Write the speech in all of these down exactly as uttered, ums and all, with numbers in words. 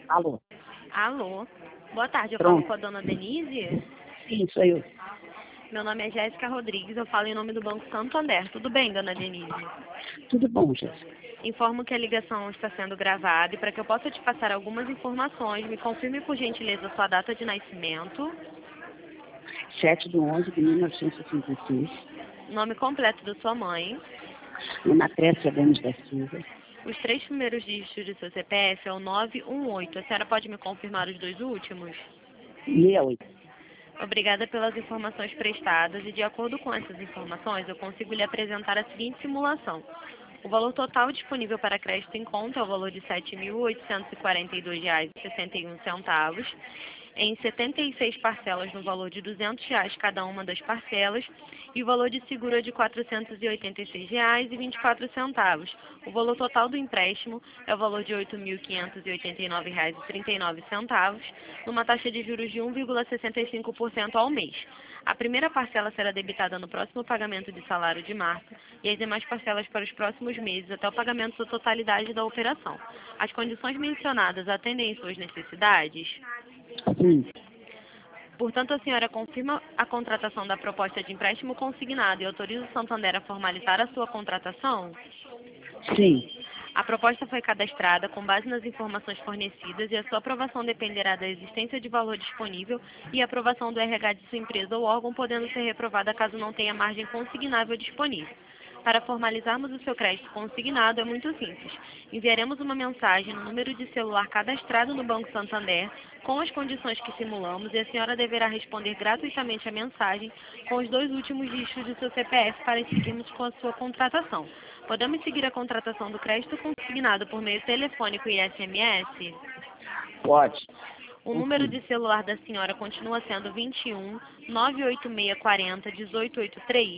Alô? Alô, boa tarde, eu falo Pronto. com a dona Denise? Sim, sou eu. Meu nome é Jéssica Rodrigues, eu falo em nome do Banco Santander. Tudo bem, dona Denise? Tudo bom, Jéssica? Informo que a ligação está sendo gravada e para que eu possa te passar algumas informações, me confirme por gentileza sua data de nascimento, sete de onze de mil novecentos e sessenta e seis. nome completo da sua mãe, Ana Trécia Gomes da Silva. os três primeiros dígitos de seu C P F é o nove um oito. A senhora pode me confirmar os dois últimos? sessenta e oito. Obrigada pelas informações prestadas e, de acordo com essas informações, eu consigo lhe apresentar a seguinte simulação. O valor total disponível para crédito em conta é o valor de sete mil oitocentos e quarenta e dois reais e sessenta e um centavos, em setenta e seis parcelas no valor de duzentos reais cada uma das parcelas, e o valor de seguro é de quatrocentos e oitenta e seis reais e vinte e quatro centavos. O valor total do empréstimo é o valor de oito mil quinhentos e oitenta e nove reais e trinta e nove centavos, numa taxa de juros de um vírgula sessenta e cinco por cento ao mês. A primeira parcela será debitada no próximo pagamento de salário de março e as demais parcelas para os próximos meses até o pagamento da totalidade da operação. As condições mencionadas atendem às suas necessidades? Sim, Portanto, a senhora confirma a contratação da proposta de empréstimo consignado e autoriza o Santander a formalizar a sua contratação? sim, A proposta foi cadastrada com base nas informações fornecidas e a sua aprovação dependerá da existência de valor disponível e a aprovação do R H de sua empresa ou órgão, podendo ser reprovada caso não tenha margem consignável disponível. Para formalizarmos o seu crédito consignado é muito simples. Enviaremos uma mensagem no número de celular cadastrado no Banco Santander com as condições que simulamos e a senhora deverá responder gratuitamente a mensagem com os dois últimos dígitos do seu C P F para seguirmos com a sua contratação. Podemos seguir a contratação do crédito consignado por meio telefônico e S M S? pode. O número de celular da senhora continua sendo vinte e um, nove oito seis, quatro zero, um oito oito três?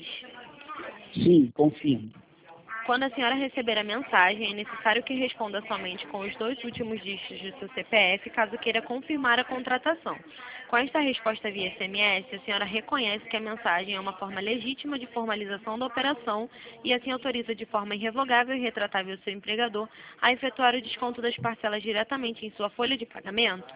Sim, confirmo. Quando a senhora receber a mensagem, é necessário que responda somente com os dois últimos dígitos de seu C P F, caso queira confirmar a contratação. Com esta resposta via S M S, a senhora reconhece que a mensagem é uma forma legítima de formalização da operação e assim autoriza de forma irrevogável e retratável o seu empregador a efetuar o desconto das parcelas diretamente em sua folha de pagamento?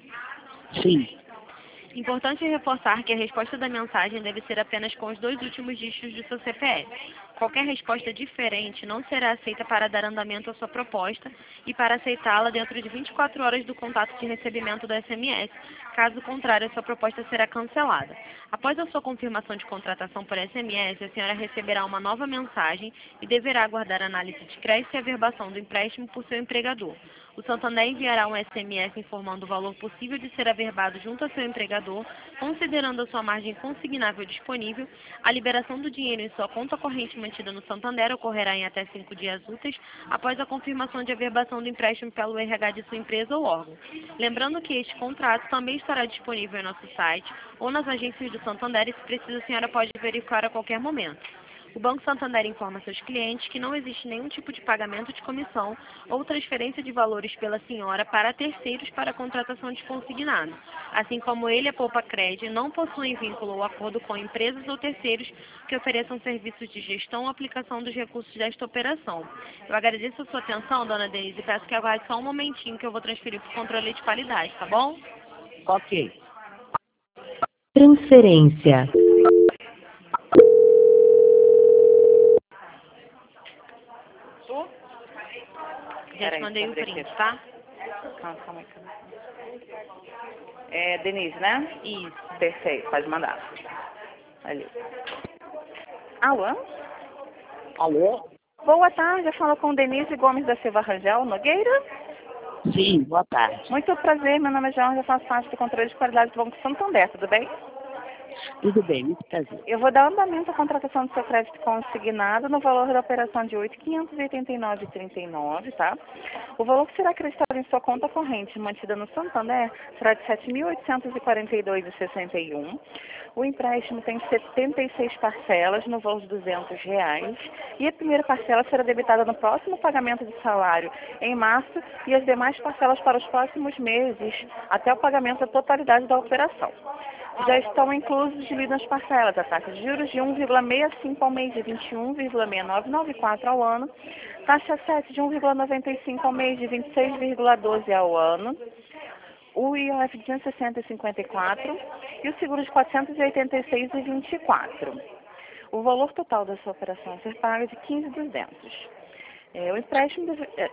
Sim, Importante reforçar que a resposta da mensagem deve ser apenas com os dois últimos dígitos do seu C P F. Qualquer resposta diferente não será aceita para dar andamento à sua proposta e para aceitá-la dentro de vinte e quatro horas do contato de recebimento do S M S. Caso contrário, a sua proposta será cancelada. Após a sua confirmação de contratação por S M S, a senhora receberá uma nova mensagem e deverá aguardar a análise de crédito e averbação do empréstimo por seu empregador. O Santander enviará um S M S informando o valor possível de ser averbado junto ao seu empregador, considerando a sua margem consignável disponível. A liberação do dinheiro em sua conta corrente mantida no Santander ocorrerá em até cinco dias úteis após a confirmação de averbação do empréstimo pelo R H de sua empresa ou órgão. Lembrando que este contrato também estará disponível em nosso site ou nas agências do Santander e, se precisa, a senhora pode verificar a qualquer momento. O Banco Santander informa seus clientes que não existe nenhum tipo de pagamento de comissão ou transferência de valores pela senhora para terceiros para a contratação de consignado. Assim como ele, a Poupa Cred não possuem vínculo ou acordo com empresas ou terceiros que ofereçam serviços de gestão ou aplicação dos recursos desta operação. Eu agradeço a sua atenção, dona Denise, e peço que aguarde só um momentinho que eu vou transferir para o controle de qualidade, tá bom? ok. Transferência. Tu? Já te Peraí, mandei o deixa eu print, abrir tá? Calma, calma aí, calma aí. É Denise, né? Isso. Perfeito, pode mandar. Ali. Alô? Alô? Boa tarde, eu falo com Denise Gomes da Silva Rangel Nogueira. Sim, boa tarde. Muito prazer, meu nome é João, eu faço parte do controle de qualidade do Banco Santander, tudo bem? Tudo bem, muito prazer. Eu vou dar andamento à contratação do seu crédito consignado no valor da operação de oito mil quinhentos e oitenta e nove reais e trinta e nove centavos, tá? O valor que será acreditado em sua conta corrente mantida no Santander será de sete mil oitocentos e quarenta e dois reais e sessenta e um centavos. O empréstimo tem setenta e seis parcelas no valor de duzentos reais e a primeira parcela será debitada no próximo pagamento de salário em março e as demais parcelas para os próximos meses até o pagamento da totalidade da operação. já estão inclusos de nas parcelas a taxa de juros de um vírgula sessenta e cinco ao mês, de vinte e um vírgula seis nove nove quatro ao ano, taxa sete de um vírgula noventa e cinco ao mês, de vinte e seis vírgula doze ao ano, o I O F de duzentos e sessenta e cinquenta e quatro e o seguro de quatrocentos e oitenta e seis e vinte e quatro. O valor total da sua operação a ser paga é de quinze mil e duzentos. É, o empréstimo... Deve... É...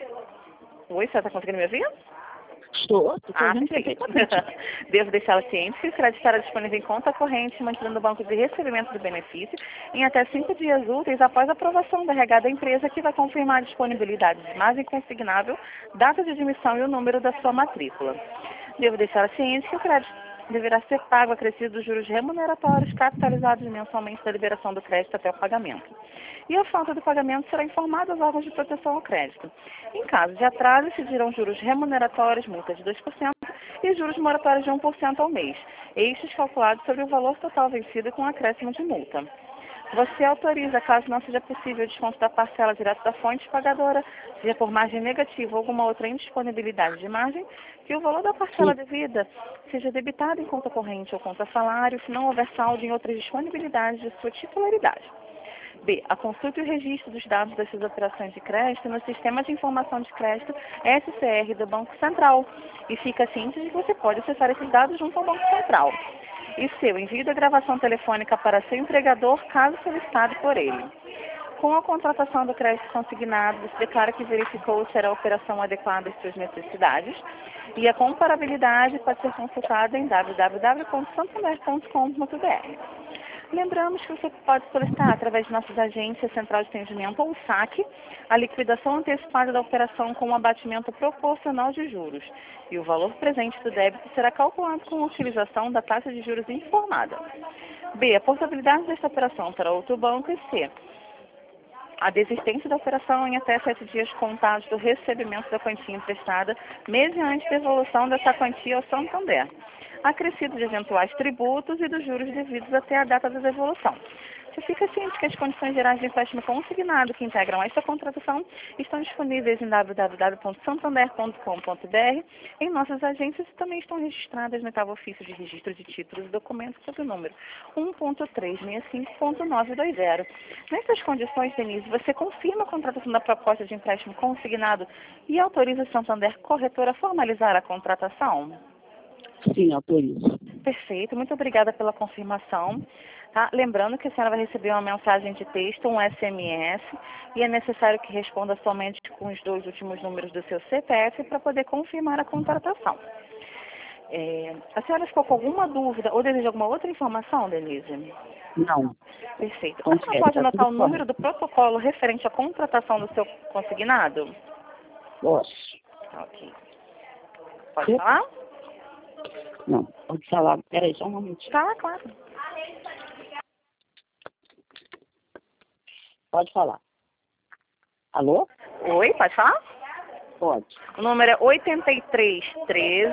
Oi, você está conseguindo me ouvir? Estou, estou Ah, ouvindo perfeito. perfeitamente. Devo deixá-la ciente que o crédito estará disponível em conta corrente, mantendo o banco de recebimento do benefício em até cinco dias úteis após a aprovação da R H da empresa, que vai confirmar a disponibilidade de margem consignável, data de admissão e o número da sua matrícula. Devo deixá-la ciente que o crédito deverá ser pago acrescido dos juros remuneratórios capitalizados mensalmente da liberação do crédito até o pagamento. E a falta do pagamento será informada aos órgãos de proteção ao crédito. Em caso de atraso, incidirão juros remuneratórios, multa de dois por cento e juros moratórios de um por cento ao mês, estes calculados sobre o valor total vencido com acréscimo de multa. Você autoriza, caso não seja possível o desconto da parcela direto da fonte pagadora, seja por margem negativa ou alguma outra indisponibilidade de margem, que o valor da parcela devida seja debitado em conta corrente ou conta salário, se não houver saldo em outras disponibilidades de sua titularidade. B. A consulta e o registro dos dados das suas operações de crédito no Sistema de Informação de Crédito S C R do Banco Central. E fica ciente de que você pode acessar esses dados junto ao Banco Central. E C. O envio da gravação telefônica para seu empregador, caso solicitado por ele. Com a contratação do crédito consignado, você declara que verificou se era a operação adequada às suas necessidades. E a comparabilidade pode ser consultada em w w w ponto santander ponto com ponto b r. Lembramos que você pode solicitar, através de nossas agências, Central de Atendimento ou SAC, a liquidação antecipada da operação com um abatimento proporcional de juros. E o valor presente do débito será calculado com a utilização da taxa de juros informada. B. A portabilidade desta operação para outro banco. E C. A desistência da operação em até sete dias contados do recebimento da quantia emprestada, mesmo antes da devolução dessa quantia ao Santander, acrescido de eventuais tributos e dos juros devidos até a data da devolução. Você fica ciente que as condições gerais de empréstimo consignado que integram esta contratação estão disponíveis em w w w ponto santander ponto com ponto b r, em nossas agências, e também estão registradas no oitavo ofício de registro de títulos e documentos sob o número um ponto trezentos e sessenta e cinco ponto novecentos e vinte. Nessas condições, Denise, você confirma a contratação da proposta de empréstimo consignado e autoriza a Santander Corretora a formalizar a contratação? Sim, autorizo. Perfeito, muito obrigada pela confirmação. Tá? Lembrando que a senhora vai receber uma mensagem de texto, um S M S, e é necessário que responda somente com os dois últimos números do seu C P F para poder confirmar a contratação. É, a senhora ficou com alguma dúvida ou deseja alguma outra informação, Denise? Não. Perfeito. Com A senhora certeza, pode tá anotar o tudo número do protocolo referente à contratação do seu consignado? Posso. Ok. Pode falar? Não, pode falar. Peraí, só um momentinho. Fala, claro. Pode falar. Alô? Oi, pode falar? Pode. O número é oito três um três,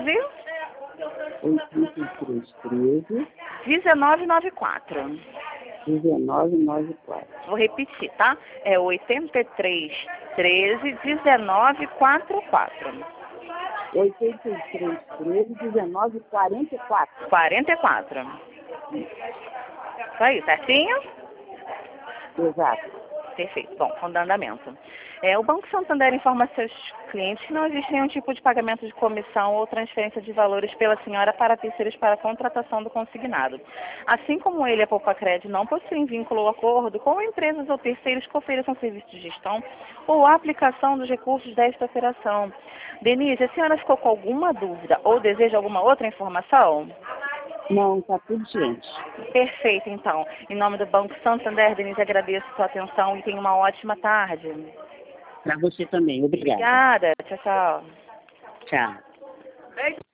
oito três treze, um nove nove quatro. um nove nove quatro. Vou repetir, tá? É oito três um três, um nove quatro quatro. oito três três treze, dezenove, quarenta e quatro. quarenta e quatro. Isso aí, certinho? Exato. Perfeito. Bom, com andamento. É, o Banco Santander informa a seus clientes que não existe nenhum tipo de pagamento de comissão ou transferência de valores pela senhora para terceiros para a contratação do consignado. Assim como ele, a Poupacred, não possui vínculo ou acordo com empresas ou terceiros que ofereçam serviço de gestão ou aplicação dos recursos desta operação. Denise, a senhora ficou com alguma dúvida ou deseja alguma outra informação? Não, está tudo ciente. Perfeito, então. Em nome do Banco Santander, Denise, agradeço a sua atenção e tenha uma ótima tarde. Para você também. Obrigada. Obrigada. Tchau, tchau. Tchau.